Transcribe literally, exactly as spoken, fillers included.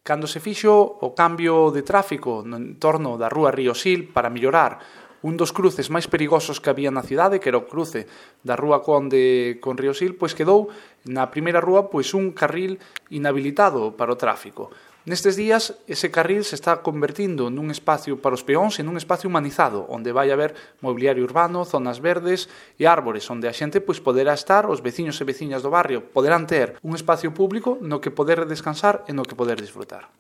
Cando se fixo o cambio de tráfico no entorno da rúa Río Sil para mellorar un dos cruces máis perigosos que había na cidade, que era o cruce da rúa Conde con Río Sil, pois quedou na primeira rúa pois un carril inhabilitado para o tráfico. Nestes días, ese carril se está convertindo nun espacio para os peóns e nun espacio humanizado, onde vai haber mobiliario urbano, zonas verdes e árbores, onde a xente pois poderá estar, os veciños e veciñas do barrio poderán ter un espacio público no que poder descansar e no que poder disfrutar.